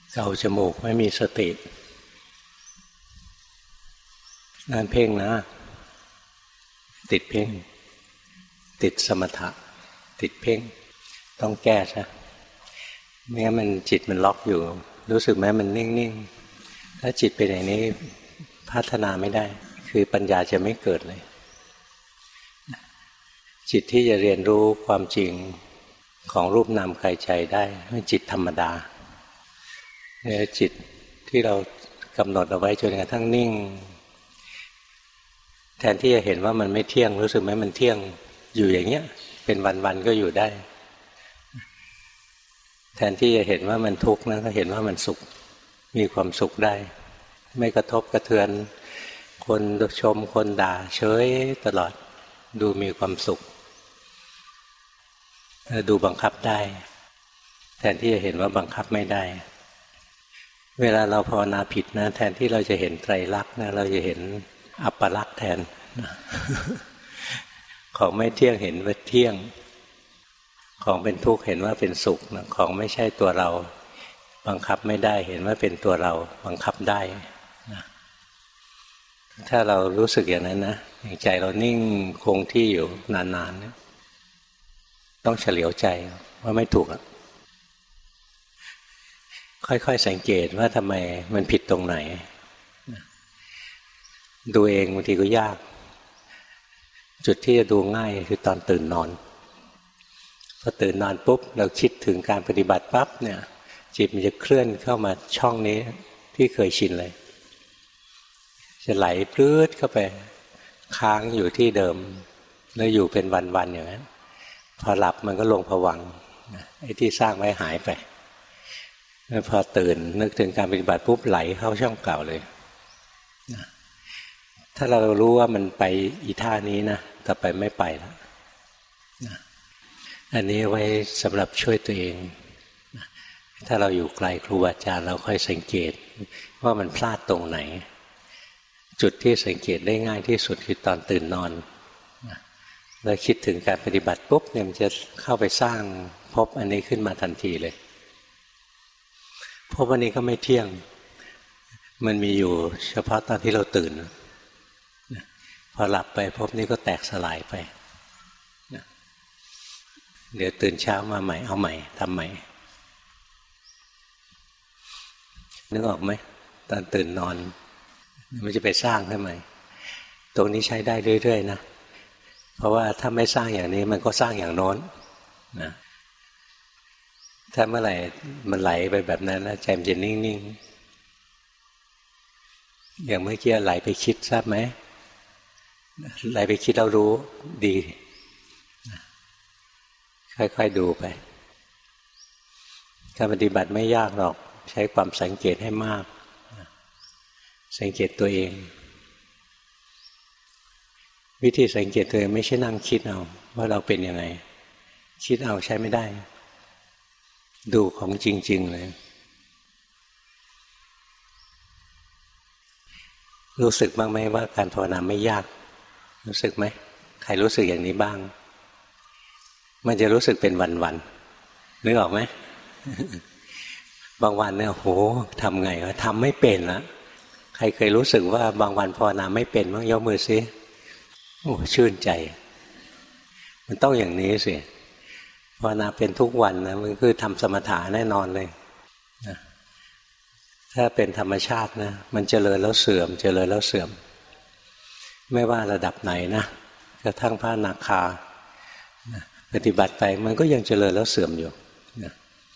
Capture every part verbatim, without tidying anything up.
เกาจมูกไม่มีสตินั่นเพ่งนะติดเพ่งติดสมถะติดเพ่งต้องแก้ใช่ไม่งั้นมันจิตมันล็อกอยู่รู้สึกไหมมันนิ่งๆถ้าจิตเป็นอย่างนี้พัฒนาไม่ได้คือปัญญาจะไม่เกิดเลยจิตที่จะเรียนรู้ความจริงของรูปนามกายใจได้เป็นจิตธรรมดาเนี่ยจิตที่เรากำหนดเอาไว้จนกระทั่งนิ่งแทนที่จะเห็นว่ามันไม่เที่ยงรู้สึกไหมมันเที่ยงอยู่อย่างเงี้ยเป็นวันๆก็อยู่ได้แทนที่จะเห็นว่ามันทุกข์นะก็เห็นว่ามันสุขมีความสุขได้ไม่กระทบกระเทือนคนชมคนด่าเฉยตลอดดูมีความสุขดูบังคับได้แทนที่จะเห็นว่าบังคับไม่ได้เวลาเราภาวนาผิดนะแทนที่เราจะเห็นไตรลักษณ์นะเราจะเห็นอัปปลักษณ์แทนของไม่เที่ยงเห็นว่าเที่ยงของเป็นทุกข์เห็นว่าเป็นสุขนะของไม่ใช่ตัวเราบังคับไม่ได้เห็นว่าเป็นตัวเราบังคับได้นะถ้าเรารู้สึกอย่างนั้นนะใจเรานิ่งคงที่อยู่นานๆนะต้องเฉลียวใจว่าไม่ถูกอะค่อยๆสังเกตว่าทำไมมันผิดตรงไหนดูเองบางทีก็ยากจุดที่จะดูง่ายคือตอนตื่นนอนพอตื่นนอนปุ๊บเราคิดถึงการปฏิบัติปั๊บเนี่ยจิตมันจะเคลื่อนเข้ามาช่องนี้ที่เคยชินเลยจะไหลปลื้ดเข้าไปค้างอยู่ที่เดิมแล้วอยู่เป็นวันๆอย่างนั้นพอหลับมันก็ลงผวังค์ไอ้ที่สร้างไว้หายไปแล้วพอตื่นนึกถึงการปฏิบัติปุ๊บไหลเข้าช่องเก่าเลยถ้าเรารู้ว่ามันไปอีท่านี้นะต่อไปไม่ไปแล้วอันนี้ไว้สำหรับช่วยตัวเองถ้าเราอยู่ไกลครูอาจารย์เราค่อยสังเกตว่ามันพลาดตรงไหนจุดที่สังเกตได้ง่ายที่สุดคือตอนตื่นนอนแล้วคิดถึงการปฏิบัติปุ๊บเนี่ยมันจะเข้าไปสร้างภพอันนี้ขึ้นมาทันทีเลยภพอันนี้ก็ไม่เที่ยงมันมีอยู่เฉพาะตอนที่เราตื่นพอหลับไปภพนี้ก็แตกสลายไปเดี๋ยวตื่นเช้ามาใหม่เอาใหม่ทำใหม่นึกออกไหมตอนตื่นนอนมันจะไปสร้างทำไมตรงนี้ใช้ได้เรื่อยๆนะเพราะว่าถ้าไม่สร้างอย่างนี้มันก็สร้างอย่างโน้นนะถ้าเมื่อไหร่มันไหลไปแบบนั้นนะใจมันจะนิ่งๆอย่างเมื่อกี้ไหลไปคิดทราบไหมไหลไปคิดแล้วรู้ดีค่อยๆดูไปการปฏิบัติไม่ยากหรอกใช้ความสังเกตให้มากสังเกตตัวเองวิธีสังเกตตัวเองไม่ใช่นั่งคิดเอาว่าเราเป็นยังไงคิดเอาใช้ไม่ได้ดูของจริงๆเลยรู้สึกบ้างไหมว่าการภาวนาไม่ยากรู้สึกไหมใครรู้สึกอย่างนี้บ้างมันจะรู้สึกเป็นวันๆนึกออกไหม บางวันเนี่ยโหทำไงวะทำไม่เป็นละใครเคยรู้สึกว่าบางวันภาวนาไม่เป็นบ้างยกมือซิโอ้ชื่นใจมันต้องอย่างนี้สิภาวนาเป็นทุกวันนะมันคือทำสมถะแน่นอนเลยนะถ้าเป็นธรรมชาตินะมันเจริญแล้วเสื่อมเจริญแล้วเสื่อมไม่ว่าระดับไหนนะกระทั่งพระอนาคานะปฏิบัติไปมันก็ยังเจริญแล้วเสื่อมอยู่นะ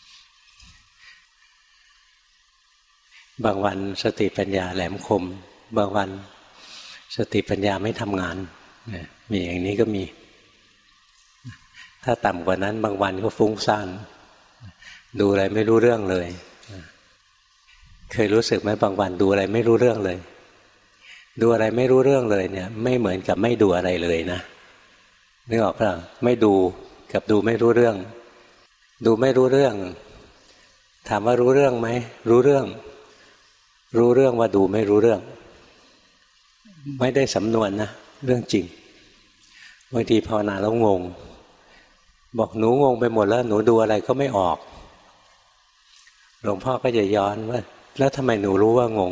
บางวันสติปัญญาแหลมคมบางวันสติปัญญาไม่ทำงานนะมีอย่างนี้ก็มีถ้าต่ำกว่านั้นบางวันก็ฟุ้งซ่านดูอะไรไม่รู้เรื่องเลยเคยรู้สึกไหมบางวันดูอะไรไม่รู้เรื่องเลยดูอะไรไม่รู้เรื่องเลยเนี่ยไม่เหมือนกับไม่ดูอะไรเลยนะนึกออกป่ะไม่ดูกับดูไม่รู้เรื่องดูไม่รู้เรื่องถามว่ารู้เรื่องไหมรู้เรื่องรู้เรื่องว่าดูไม่รู้เรื่องไม่ได้สำนวนนะเรื่องจริงบางทีภาวนาแล้วงงบอกหนูงงไปหมดแล้วหนูดูอะไรก็ไม่ออกหลวงพ่อก็จะย้อนว่าแล้วทำไมหนูรู้ว่างง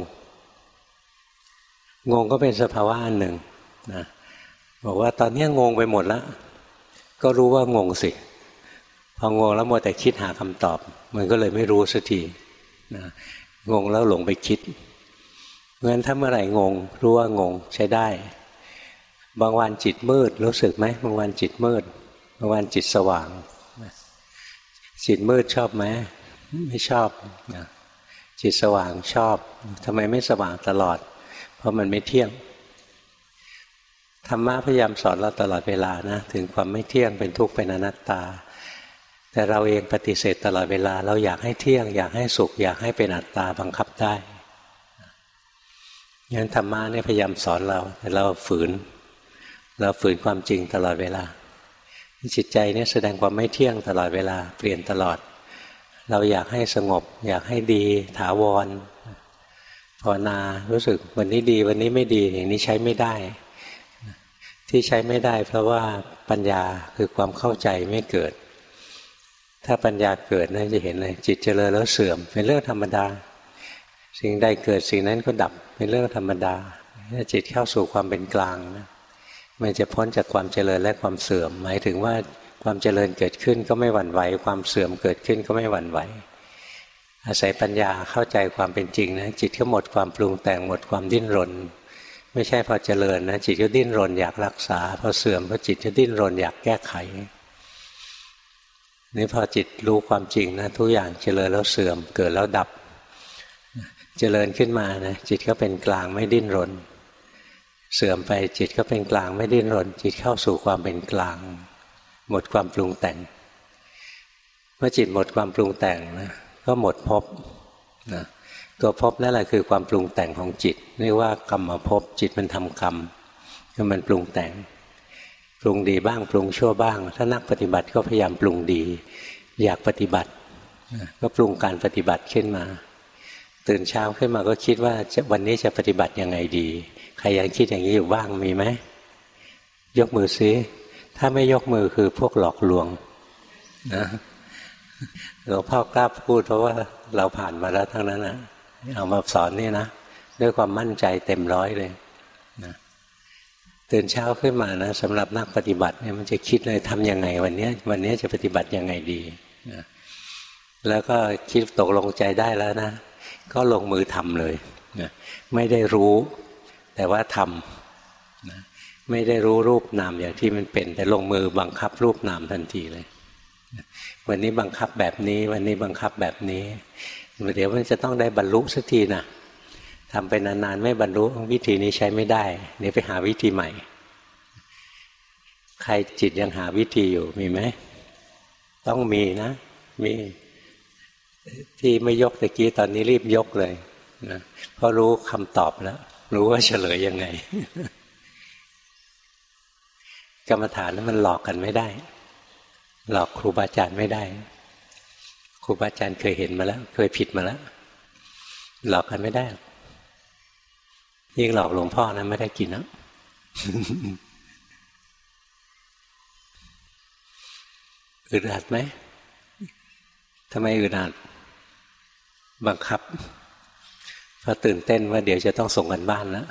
งงก็เป็นสภาวะอันหนึ่งนะบอกว่าตอนนี้งงไปหมดแล้วก็รู้ว่างงสิพองงแล้วมัวแต่คิดหาคำตอบมันก็เลยไม่รู้สักทีนะงงแล้วหลงไปคิดเพราะฉะนั้นถ้าเมื่อไหร่งงรู้ว่างงใช้ได้บางวันจิตมืดรู้สึกไหมบางวันจิตมืดบางวันจิตสว่างจิตมืดชอบไหมไม่ชอบนะจิตสว่างชอบทำไมไม่สว่างตลอดเพราะมันไม่เที่ยงธรรมะพยายามสอนเราตลอดเวลานะถึงความไม่เที่ยงเป็นทุกข์เป็นอนัตตาแต่เราเองปฏิเสธตลอดเวลาเราอยากให้เที่ยงอยากให้สุขอยากให้เป็นอัตตาบังคับได้งั้นธรรมะเนี่ยพยายามสอนเราแต่เราฝืนเราฝืนความจริงตลอดเวลาจิตใจเนี่ยแสดงความไม่เที่ยงตลอดเวลาเปลี่ยนตลอดเราอยากให้สงบอยากให้ดีถาวรภาวนารู้สึกวันนี้ดีวันนี้ไม่ดีอย่างนี้ใช้ไม่ได้ที่ใช้ไม่ได้เพราะว่าปัญญาคือความเข้าใจไม่เกิดถ้าปัญญาเกิดนะจะเห็นเลยจิตเจริญแล้วเสื่อมเป็นเรื่องธรรมดาสิ่งใดเกิดสิ่งนั้นก็ดับเป็นเรื่องธรรมดาถ้าจิตเข้าสู่ความเป็นกลางนะมันจะพ้นจากความเจริญและความเสื่อมหมายถึงว่าความเจริญเกิดขึ้นก็ไม่หวั่นไหวความเสื่อมเกิดขึ้นก็ไม่หวั่นไหวอาศัยปัญญาเข้าใจความเป็นจริงนะจิตก็หมดความปรุงแต่งหมดความดิ้นรนไม่ใช่พอเจริญนะจิตก็ดิ้นรนอยากรักษาพอเสื่อมพอจิตจะดิ้นรนอยากแก้ไขนี่พอจิตรู้ความจริงนะทุกอย่างเจริญแล้วเสื่อมเกิดแล้วดับเจริญขึ้นมานะจิตก็เป็นกลางไม่ดิ้นรนเสื่อมไปจิตก็เป็นกลางไม่ดิ้นรนจิตเข้าสู่ความเป็นกลางหมดความปรุงแต่งเมื่อจิตหมดความปรุงแต่งนะก็หมดภพนะตัวภพนั่นแหละคือความปรุงแต่งของจิตเรียกว่ากรรมภพจิตมันทำกรรมคือมันปรุงแต่งปรุงดีบ้างปรุงชั่วบ้างถ้านักปฏิบัติก็พยายามปรุงดีอยากปฏิบัติก็ปรุงการปฏิบัติขึ้นมาตื่นเช้าขึ้นมาก็คิดว่าวันนี้จะปฏิบัติยังไงดีใครยังคิดอย่างนี้อยู่บ้างมีไหมยกมือซิถ้าไม่ยกมือคือพวกหลอกลวงนะหลวงพ่อกล้าพูดเพราะว่าเราผ่านมาแล้วทั้งนั้นนะเอามาสอนนี่นะด้วยความมั่นใจเต็มร้อยเลยนะตื่นเช้าขึ้นมานะสำหรับนักปฏิบัติเนี่ยมันจะคิดเลยทำยังไงวันนี้วันนี้จะปฏิบัติยังไงดีนะแล้วก็คิดตกลงใจได้แล้วนะก็ลงมือทำเลยนะไม่ได้รู้แต่ว่าทำนะไม่ได้รู้รูปนามอย่างที่มันเป็นแต่ลงมือบังคับรูปนามทันทีเลยวันนี้บังคับแบบนี้วันนี้บังคับแบบนี้เดี๋ยวมันจะต้องได้บรรลุสักทีนะทำไปนานๆไม่บรรลุวิธีนี้ใช้ไม่ได้เดี๋ยวไปหาวิธีใหม่ใครจิตยังหาวิธีอยู่มีไหมต้องมีนะมีที่ไม่ยกตะกี้ตอนนี้รีบยกเลยนะเพราะรู้คำตอบแล้วรู้ว่าเฉลยยังไง กรรมฐานนั้นมันหลอกกันไม่ได้หลอกครูบาอาจารย์ไม่ได้ครูบาอาจารย์เคยเห็นมาแล้วเคยผิดมาแล้วหลอกกันไม่ได้ยิ่งหลอกหลวงพ่อนะไม่ได้กินนะ อึดอัดไหมทำไมอึดอัดบังคับเพราะตื่นเต้นว่าเดี๋ยวจะต้องส่งกันบ้านแล้ว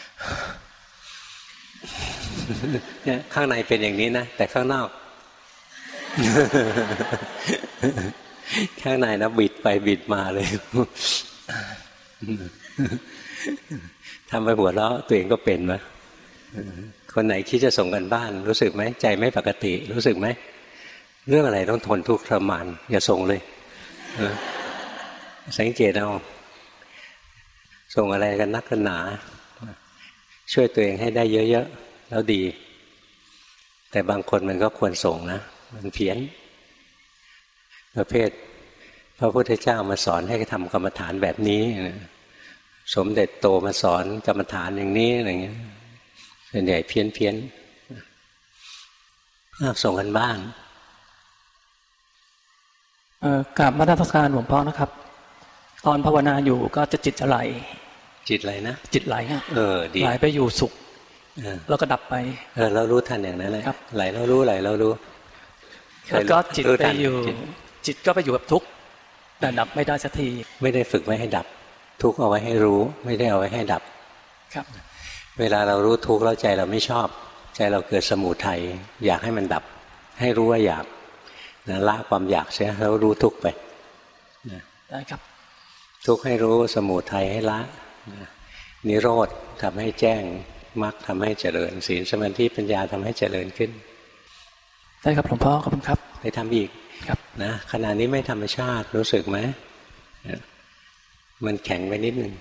เนี่ยข้างในเป็นอย่างนี้นะแต่ข้างนอก ข้างในนะบิดไปบิดมาเลย ทำไปหัวเราะตัวเองก็เป็นวะคนไหนคิดจะส่งกันบ้านรู้สึกไหมใจไม่ปกติรู้สึกไหมเรื่องอะไรต้องทนทุกข์ทรมานอย่าส่งเลยสังเกตเอาส่งอะไรกันนักกันหนาช่วยตัวเองให้ได้เยอะๆแล้วดีแต่บางคนมันก็ควรส่งนะมันเพี้ยนประเภทพระพุทธเจ้ามาสอนให้ทำกรรมฐานแบบนี้สมเด็จโตมาสอนกรรมฐานอย่างนี้อะไรเงี้ยส่วนใหญ่เพี้ยนเพี้ยนส่งกันบ้างกราบมาตรการหลวงพ่อนะครับตอนภาวนาอยู่ก็จะจิตจะไหลจิตไหลนะจิตไหลครับเออดีไหลไปอยู่สุขแล้วก็ดับไปเออเรารู้ทันอย่างนั้นเลยไหลเรารู้ไหลเรารู้แล้วก็จิตไปอยู่จิตก็ไปอยู่กับทุกข์แต่ดับไม่ได้สักทีไม่ได้ฝึกไว้ให้ดับทุกข์เอาไว้ให้รู้ไม่ได้เอาไว้ให้ดับครับเวลาเรารู้ทุกข์แล้วใจเราไม่ชอบใจเราเกิดสมุทัยอยากให้มันดับให้รู้ว่าอยากนะละความอยากเสียแล้วรู้ทุกข์ไปนะได้ครับทุกข์ให้รู้สมุทัยให้ละนะนิโรธทำให้แจ้งมรรคทำให้เจริญศีลสมาธิปัญญาทำให้เจริญขึ้นได้ครับหลวงพ่อขอบคุณครับไปทำอีกครับนะขณะนี้ไม่ธรรมชาติรู้สึกไหมมันแข็งไปนิดนึง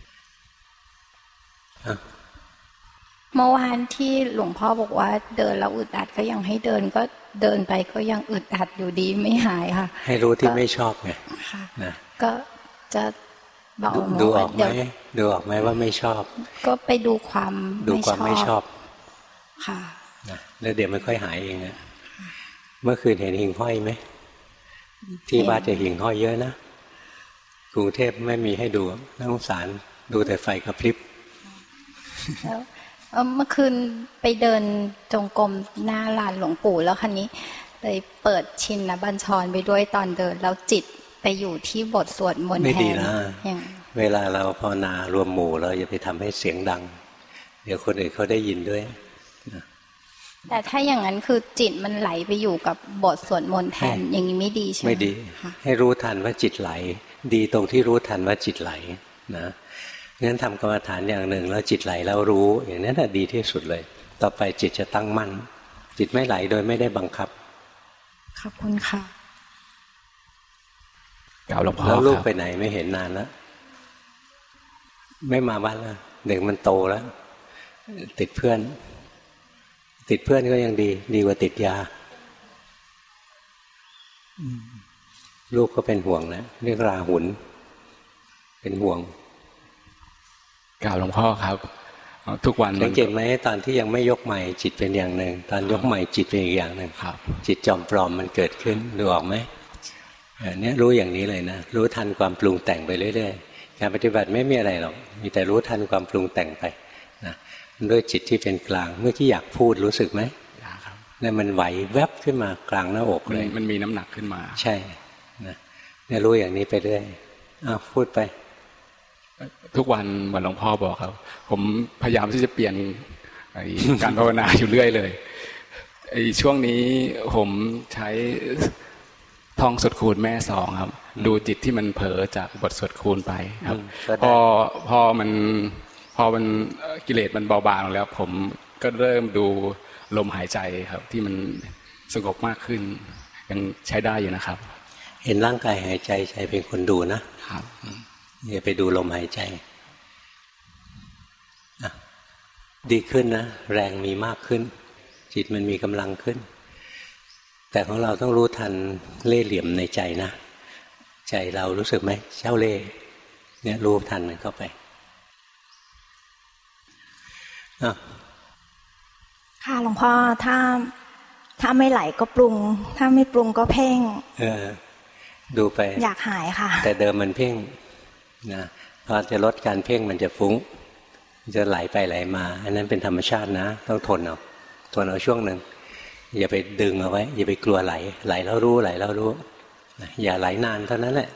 เมื่อวานที่หลวงพ่อบอกว่าเดินแล้วอึดอัดก็ยังให้เดินก็เดินไปก็ยังอึดอัดอยู่ดีไม่หายค่ะให้รู้ที่ไม่ชอบไงนะก็จะบอกดูออกไหมดูออกไหมว่าไม่ชอบก็ไปดูความดูความไม่ชอบค่ะนะแล้วเดี๋ยวมันค่อยหายเองนะเมื่อคืนเห็นหิ่งห้อยไหมที่บ้านจะหิ่งห้อยเยอะนะกรุงเทพไม่มีให้ดูน่าสงสารดูแต่ไฟกระพริบแล้วเมื่อคืนไปเดินจงกรมหน้าลานหลวงปู่แล้วคันนี้เลยเปิดชินบัญชรไปด้วยตอนเดินแล้วจิตไปอยู่ที่บทสวดมนต์แทนไม่ดีนะเวลาเราภาวนารวมหมู่เราอย่าไปทำให้เสียงดังเดี๋ยวคนอื่นเขาได้ยินด้วยแต่ถ้าอย่างนั้นคือจิตมันไหลไปอยู่กับบทสวดมนต์แทนอย่างนี้ไม่ดีใช่ไหมไม่ดีให้รู้ทันว่าจิตไหลดีตรงที่รู้ทันว่าจิตไหลนะงั้นทำกรรมฐานอย่างหนึ่งแล้วจิตไหลแล้วรู้อย่างนั้นดีที่สุดเลยต่อไปจิตจะตั้งมั่นจิตไม่ไหลโดยไม่ได้บังคับขอบคุณค่ะกล่าวหลวงพ่อแล้วลูกไปไหนไม่เห็นนานแล้วไม่มาบ้านแล้วเด็กมันโตแล้วติดเพื่อนติดเพื่อนก็ยังดีดีกว่าติดยาลูกก็เป็นห่วงนะเรียกราหุลเป็นห่วงกล่าวหลวงพ่อครับทุกวันสังเกตไหมตอนที่ยังไม่ยกใหม่จิตเป็นอย่างหนึ่งตอนยกใหม่จิตเป็นอีกอย่างหนึ่งจิตจอมปลอมมันเกิดขึ้นดูออกไหมอันนี้รู้อย่างนี้เลยนะรู้ทันความปรุงแต่งไปเรื่อยๆการปฏิบัติไม่มีอะไรหรอกมีแต่รู้ทันความปรุงแต่งไปนะด้วยจิตที่เป็นกลางเมื่อที่อยากพูดรู้สึกไหมนี่มันไหวแวบขึ้นมากลางหน้าอกเลยมันมีน้ำหนักขึ้นมาใช่นะเนี่ยรู้อย่างนี้ไปเรื่อยอ้าวพูดไปทุกวันเหมือนหลวงพ่อบอกครับผมพยายามที่จะเปลี่ยนการภาวนาอยู่เรื่อยเลยไอ้ช่วงนี้ผมใช้ท่องสวดคูณแม่สองครับดูจิตที่มันเผลอจากบทสวดคูณไปครับพอพอมันพอมันกิเลสมันเบาบางแล้วผมก็เริ่มดูลมหายใจครับที่มันสงบมากขึ้นยังใช้ได้อยู่นะครับเห็นร่างกายหายใจใจเป็นคนดูนะครับอย่าไปดูลมหายใจดีขึ้นนะแรงมีมากขึ้นจิตมันมีกำลังขึ้นแต่ของเราต้องรู้ทันเล่ห์เหลี่ยมในใจนะใจเรารู้สึกไหมเจ้าเล่ห์เนี่ยรู้ทันมันเข้าไปค่ะหลวงพ่อถ้าถ้าไม่ไหลก็ปรุงถ้าไม่ปรุงก็เพ่งเออดูไปอยากหายค่ะแต่เดิมมันเพ่งนะพอจะลดการเพ่งมันจะฟุ้งจะไหลไปไหลมาอันนั้นเป็นธรรมชาตินะต้องทนเอาทนเอาช่วงหนึ่งอย่าไปดึงเอาไว้อย่าไปกลัวไหลไหลแล้วรู้ไหลแล้วรู้อย่าไหลนานเท่านั้นแหละ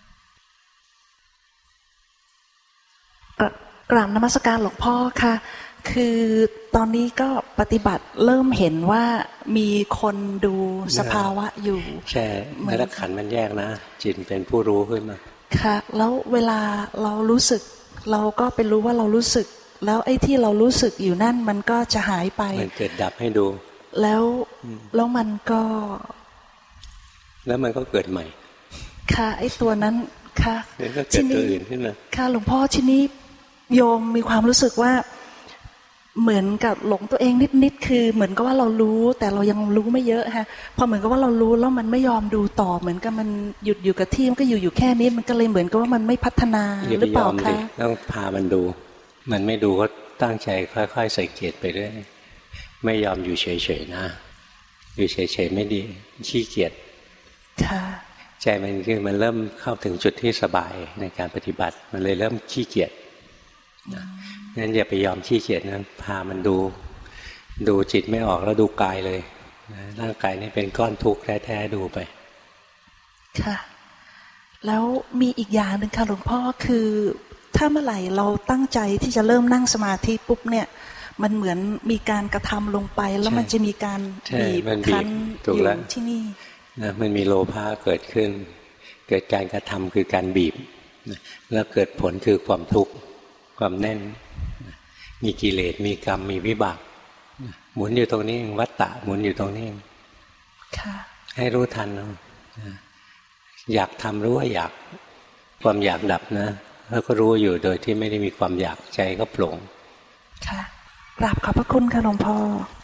กราบนมัสการหลวงพ่อค่ะคือตอนนี้ก็ปฏิบัติเริ่มเห็นว่ามีคนดูสภาวะอยู่ใช่แล้วขันธ์มันแยกนะจิตเป็นผู้รู้ขึ้นมาค่ะแล้วเวลาเรารู้สึกเราก็ไปรู้ว่าเรารู้สึกแล้วไอ้ที่เรารู้สึกอยู่นั่นมันก็จะหายไปมันเกิดดับให้ดูแล้วแล้วมันก็แล้วมันก็เกิดใหม่ค่ะไอ้ตัวนั้นค่ะทีนี้ค่ะหลวงพ่อทีนี้โยมมีความรู้สึกว่าเหมือนกับหลงตัวเองนิดๆคือเหมือนกับว่าเรารู้แต่เรายังรู้ไม่เยอะฮะพอเหมือนกับว่าเรารู้แล้วมันไม่ยอมดูต่อเหมือนกับมันหยุดอยู่กับที่มันก็อยู่อยู่แค่นี้มันก็เลยเหมือนกับว่ามันไม่พัฒนาหรือเปล่าคะต้องพามันดูมันไม่ดูก็ตั้งใจค่อยๆสังเกตไปเรื่อยไม่ยอมอยู่เฉยๆนะอยู่เฉยๆไม่ดีขี้เกียจค่ะใจมันคือมันเริ่มเข้าถึงจุดที่สบายในการปฏิบัติมันเลยเริ่มขี้เกียจงั้นอย่าไปยอมขี้เกียจนะพามันดูดูจิตไม่ออกแล้วดูกายเลยร่างกายนี่เป็นก้อนทุกข์แท้ๆดูไปค่ะแล้วมีอีกอย่างหนึ่งค่ะหลวงพ่อคือถ้าเมื่อไหร่เราตั้งใจที่จะเริ่มนั่งสมาธิปุ๊บเนี่ยมันเหมือนมีการกระทำลงไปแล้วมันจะมีการบีบคั้นอยู่ที่นี่นะมันมีโลภะเกิดขึ้นเกิดการกระทำคือการบีบแล้วเกิดผลคือความทุกข์ความแน่นมีกิเลสมีกรรมมีวิบากหมุนอยู่ตรงนี้วัฏฏะหมุนอยู่ตรงนี้ให้รู้ทันเอาอยากทำรู้ว่าอยากความอยากดับนะแล้วก็รู้อยู่โดยที่ไม่ได้มีความอยากใจก็โปร่งค่ะกราบขอบพระคุณค่ะหลวงพ่อ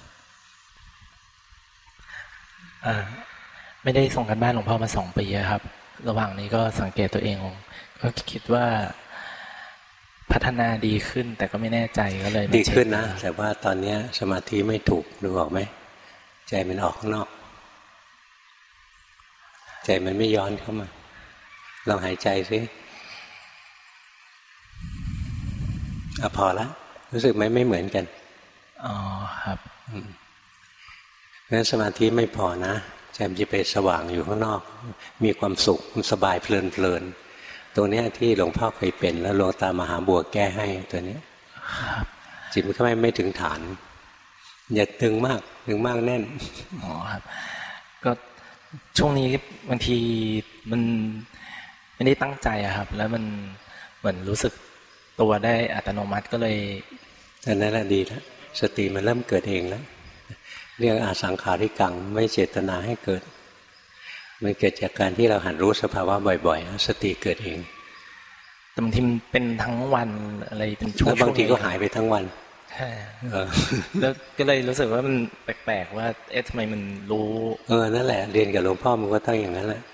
อ่าไม่ได้ส่งกันบ้านหลวงพ่อมาสองปีครับระหว่างนี้ก็สังเกตตัวเองก็คิดว่าพัฒนาดีขึ้นแต่ก็ไม่แน่ใจก็เลยดีขึ้นนะแต่ว่าตอนนี้สมาธิไม่ถูกดูออกไหมใจมันออกข้างนอกใจมันไม่ย้อนเข้ามาลองหายใจสิอ่ะพอละรู้สึกไหมไม่เหมือนกันอ๋อครับเพราะฉะนั้นสมาธิไม่พอนะใจมันจะไปสว่างอยู่ข้างนอกมีความสุขสบายเพลินเพลินตรงนี้ที่หลวงพ่อเคยเป็นแล้วหลวงตามหาบัวแก้ให้ตัวนี้จิตมันก็ไม่ไม่ถึงฐานอย่าตึงมากตึงมากแน่นอ๋อครับก็ช่วงนี้บางทีมันไม่ได้ตั้งใจอะครับแล้วมันเหมือนรู้สึกตัวได้อัตโนมัติก็เลยแต่นั่นแหละดีแล้วสติมันเริ่มเกิดเองแล้วเรื่องอาสังขาริกังไม่เจตนาให้เกิดมันเกิดจากการที่เราหัดรู้สภาวะบ่อยๆแล้วสติเกิดเองแต่บางทีมันเป็นทั้งวันอะไรเป็นช่วงแล้วบางทีก็หายไปทั้งวันใช่แล้วก็เลยรู้สึกว่ามันแปลกๆว่าเอ๊ะทำไมมันรู้เออนั่นแหละเรียนกับหลวงพ่อมันก็ต้องอย่างนั้นแหละ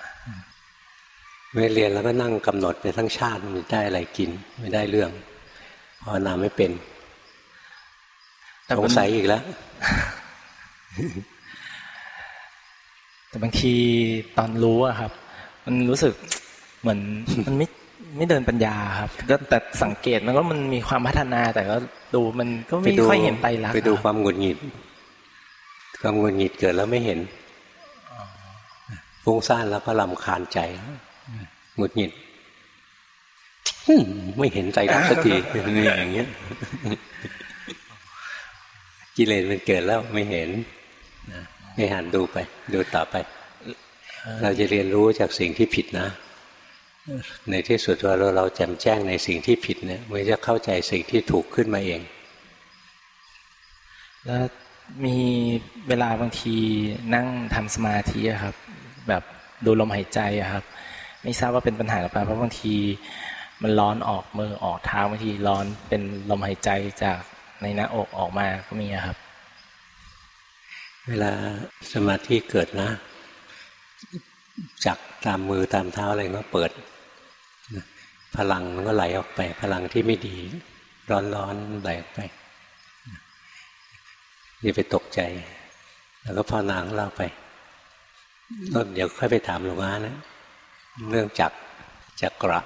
ไม่เรียนแล้วก็นั่งกำหนดไปทั้งชาติไม่ได้อะไรกินไม่ได้เรื่องภาวนาไม่เป็นสงสัยอีกแล้วแต่บางทีตอนรู้อะครับมันรู้สึกเหมือนมันไม่ไม่เดินปัญญาครับก็แต่สังเกตมันก็มันมีความพัฒนาแต่ก็ดูมันก็ไม่ค่อยเห็นไตรลักษณ์ไปดูความหงุดหงิดความหงุดหงิดเกิดแล้วไม่เห็นฟุ้งซ่านแล้วก็รำคาญใจหงุดหงิดไม่เห็นใจรักสักทีนี่อย่างเงี้ยกิเลสมันเกิดแล้วไม่เห็นให้หันดูไปดูต่อไปเราจะเรียนรู้จากสิ่งที่ผิดนะในที่สุดว่าเราเราแจ่มแจ้งในสิ่งที่ผิดเนี่ยมันจะเข้าใจสิ่งที่ถูกขึ้นมาเองแล้วมีเวลาบางทีนั่งทำสมาธิครับแบบดูลมหายใจครับไม่ทราบว่าเป็นปัญหาหรือเปล่าเพราะบางทีมันร้อนออกมือออกเท้าบางทีร้อนเป็นลมหายใจจากในหน้าอกออกมาก็มีครับเวลาสมาธิเกิดนะจักตามมือตามเท้าอะไรก็เปิดพลังมันก็ไหลออกไปพลังที่ไม่ดีร้อนๆไหลออกไปอย่าไปตกใจแล้วก็ภาวนาของเราไปแล้วเดี๋ยวค่อยไปถามหลวงอานะเรื่องจักจักระ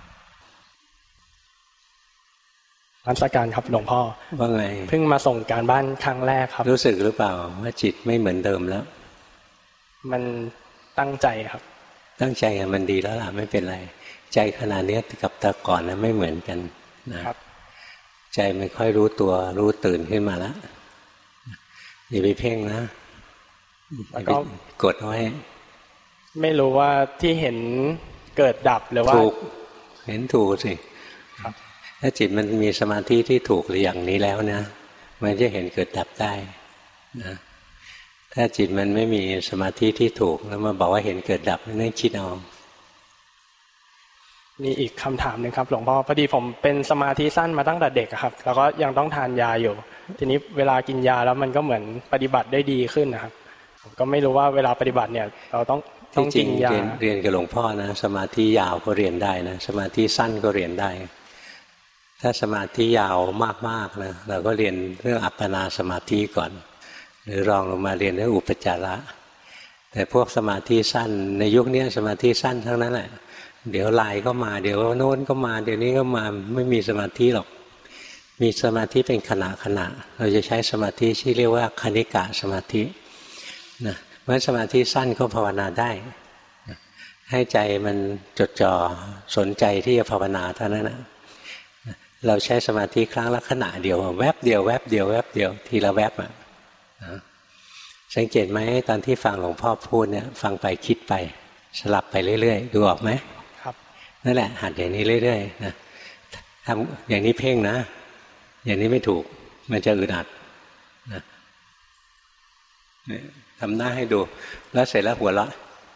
รัชการครับหลวงพ่อว่าไงเพิ่งมาส่งการบ้านครั้งแรกครับรู้สึกหรือเปล่าว่าจิตไม่เหมือนเดิมแล้วมันตั้งใจครับตั้งใจมันดีแล้วล่ะไม่เป็นไรใจขณะนี้กับแต่ก่อนนะไม่เหมือนกันนะครับใจมันค่อยรู้ตัวรู้ตื่นขึ้นมาแล้วอย่าไปเพ่งนะแล้วก็กดไว้ไม่รู้ว่าที่เห็นเกิดดับหรือว่าถูกเห็นถูกสิถ้าจิตมันมีสมาธิที่ถูกอย่างนี้แล้วนะมันจะเห็นเกิดดับได้นะถ้าจิตมันไม่มีสมาธิที่ถูกแล้วมาบอกว่าเห็นเกิดดับนั่นคิดเอามีอีกคำถามหนึ่งครับหลวงพ่อพอดีผมเป็นสมาธิสั้นมาตั้งแต่เด็กครับแล้วก็ยังต้องทานยาอยู่ทีนี้เวลากินยาแล้วมันก็เหมือนปฏิบัติได้ดีขึ้นนะครับผมก็ไม่รู้ว่าเวลาปฏิบัติเนี่ยเราต้องต้องกินยาเรียนกับหลวงพ่อนะสมาธิยาวก็เรียนได้นะสมาธิสั้นก็เรียนได้ถ้าสมาธิยาวมากๆนะเราก็เรียนเรื่องอัปปนาสมาธิก่อนหรือรองลงมาเรียนเรื่องอุปจาระแต่พวกสมาธิสั้นในยุคนี้สมาธิสั้นทั้งนั้นแหละเดี๋ยวไลน์ก็มาเดี๋ยวโน้นก็มาเดี๋ยวนี้ก็มาไม่มีสมาธิหรอกมีสมาธิเป็นขณะขณะเราจะใช้สมาธิที่เรียกว่าคณิกะสมาธินะเพราะสมาธิสั้นก็ภาวนาได้ให้ใจมันจดจ่อสนใจที่จะภาวนาเท่านั้นนะเราใช้สมาธิครั้งละขณะเดียวแวบเดียวแวบเดียวแวบเดียวทีละแวบอ่ะสังเกตไหมตอนที่ฟังหลวงพ่อพูดเนี่ยฟังไปคิดไปสลับไปเรื่อยๆดูออกไหมครับนั่นแหละหัดอย่างนี้เรื่อยๆนะทำอย่างนี้เพ่งนะอย่างนี้ไม่ถูกมันจะอึดอัดนะทำหน้าให้ดูแล้วเสร็จแล้วหัวเราะ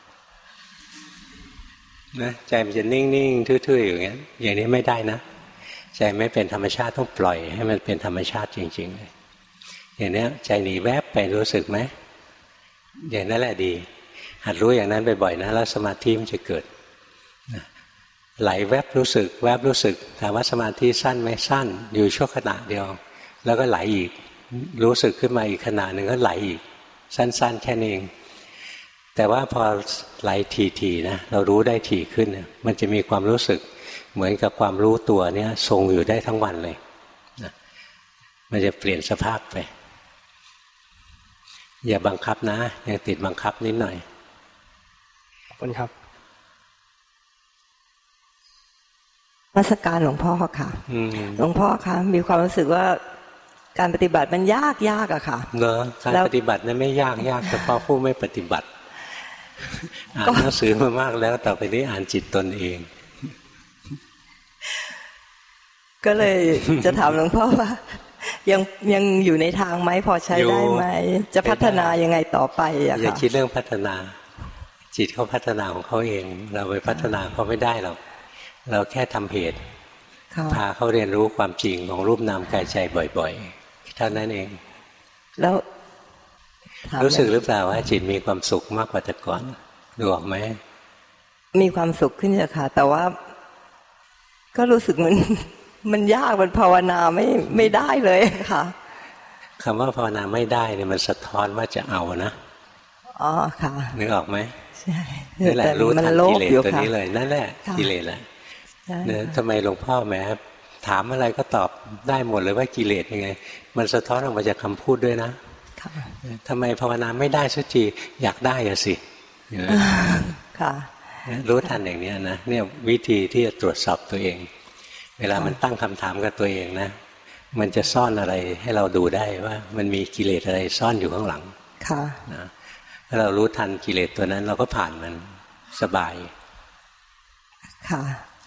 นะใจมันจะนิ่งๆทื่อๆอย่างเงี้ยอย่างนี้ไม่ได้นะใจไม่เป็นธรรมชาติต้องปล่อยให้มันเป็นธรรมชาติจริงๆเลยอย่างนี้ใจหนีแวบไปรู้สึกไหมอย่างนั้นแหละดีหัดรู้อย่างนั้นบ่อยๆนะแล้วสมาธิมันจะเกิดไหลแวบรู้สึกแวบรู้สึกถามว่าสมาธิสั้นไหมสั้นอยู่ชั่วขณะเดียวแล้วก็ไหลอีกรู้สึกขึ้นมาอีกขณะหนึ่งก็ไหลอีกสั้นๆแค่นี้เองแต่ว่าพอไหลถี่ๆนะเรารู้ได้ถี่ขึ้นมันจะมีความรู้สึกเหมือนกับความรู้ตัวเนี้ยทรงอยู่ได้ทั้งวันเลยนะมันจะเปลี่ยนสภาพไปอย่าบังคับนะยังติดบังคับนิดหน่อยขอบคุณครับนมัสการหลวงพ่อค่ะหลวงพ่อคะมีความรู้สึกว่าการปฏิบัติมันยากยากอะค่ะเนอะการปฏิบัตินั้นไม่ยากยากเฉพาะผู้ไม่ปฏิบัติอ่านหนังสือมามากแล้วต่อไปนี้อ่านจิตตนเองก็เลยจะถามหลวงพ่อว่ายังยังอยู่ในทางไหมพอใช้ได้ไหมจะพัฒนายังไงต่อไปอะค่ะอย่าคิดเรื่องพัฒนาจิตเขาพัฒนาของเขาเองเราไปพัฒนาเขาไม่ได้หรอกเราแค่ทำเหตุพาเขาเรียนรู้ความจริงของรูปนามกายใจบ่อยๆเท่านั้นเองแล้วรู้สึกหรือเปล่าว่าจิตมีความสุขมากกว่าแต่ก่อนดูออกไหมมีความสุขขึ้นจ้ะค่ะแต่ว่าก็รู้สึกมันมันยากมันภาวนาไม่ไม่ได้เลยค่ะคำว่าภาวนาไม่ได้เนี่ยมันสะท้อนว่าจะเอานะอ๋อค่ะนึกออกไหมใช่นั่นแหละรู้ทันกิเลสตัวนี้เลยนั่นแหละกิเลสแหละเนี่ยทำไมหลวงพ่อแม้ถามอะไรก็ตอบได้หมดเลยว่ากิเลสยังไงมันสะท้อนออกมาจากคำพูดด้วยนะทำไมภาวนาไม่ได้สักทีอยากได้อะสิค่ะรู้ทันอย่างนี้นะเนี่ยวิธีที่จะตรวจสอบตัวเองเวลามันตั้งคำถามกับตัวเองนะมันจะซ่อนอะไรให้เราดูได้ว่ามันมีกิเลสอะไรซ่อนอยู่ข้างหลังค่ะนะถ้าเรารู้ทันกิเลสตัวนั้นเราก็ผ่านมันสบายค่ะ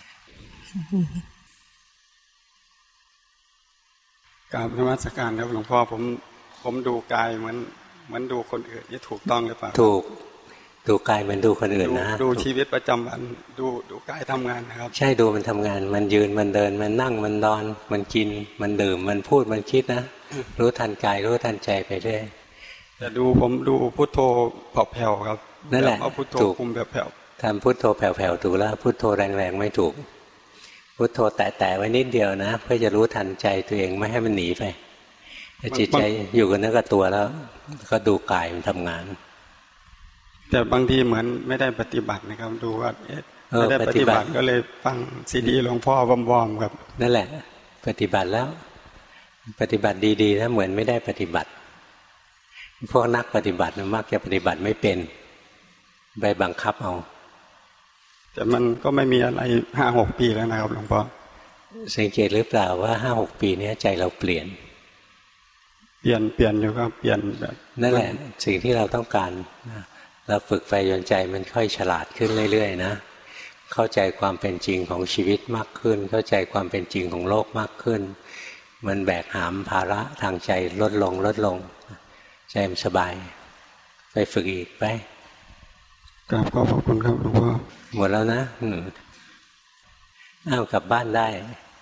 กราบนมัสการครับหลวงพ่อผมผมดูกายเหมือนเหมือนดูคนอื่นนี่ถูกต้องหรือเปล่าถูกดูกายเหมือนดูคนอื่นนะดูชีวิตประจำวันดูดูกายทำงานนะครับใช่ดูมันทำงานมันยืนมันเดินมันนั่งมันนอนมันกินมันดื่มมันพูดมันคิดนะรู้ทันกายรู้ทันใจไปเรื่อยแต่ดูผมดูพุทโธแผ่วๆครับนั่นแหละเอาพุทโธคุมแบบแผ่วทำพุทโธแผ่วๆถูกแล้วพุทโธแรงๆไม่ถูกพุทโธแตะๆไว้นิดเดียวนะเพื่อจะรู้ทันใจตัวเองไม่ให้มันหนีไปแต่จิตใจอยู่กับเนื้อกับตัวแล้วก็ดูกายมันทำงานแต่บางทีเหมือนไม่ได้ปฏิบัตินะครับดูว่าไม่ได้ปฏิบัติก็เลยฟังซีดีหลวงพ่อวอมๆครับนั่นแหละปฏิบัติแล้วปฏิบัติดีๆนะเหมือนไม่ได้ปฏิบัติพวกนักปฏิบัติมักจะปฏิบัติไม่เป็นไปบังคับเอาแต่มันก็ไม่มีอะไรห้าหกปีแล้วนะครับหลวงพ่อสังเกตหรือเปล่าว่าห้าหกปีนี้ใจเราเปลี่ยนเปลี่ยนเปลี่ยนอยู่ครับเปลี่ยนแบบนั่นแหละสิ่งที่เราต้องการเราฝึกไปจนใจมันค่อยฉลาดขึ้นเรื่อยๆนะเข้าใจความเป็นจริงของชีวิตมากขึ้นเข้าใจความเป็นจริงของโลกมากขึ้นมันแบกหามภาระทางใจลดลงลดลงใจมันสบายไปฝึกอีกไปกราบขอบคุณครับหลวงพ่อหมดแล้วนะอ้าวกลับบ้านได้